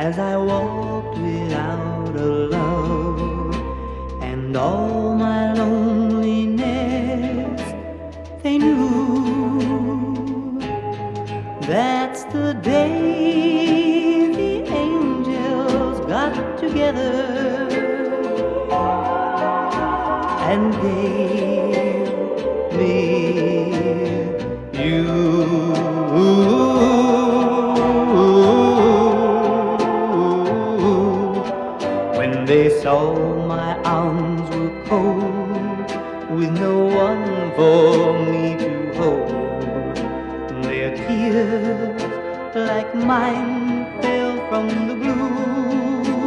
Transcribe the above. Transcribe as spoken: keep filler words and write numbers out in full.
as I walked without a love, and all my loneliness they knew. That's the day the angels got together and gave me you. When they saw my arms were cold, with no one for me to hold, their tears like mine fell from the blue.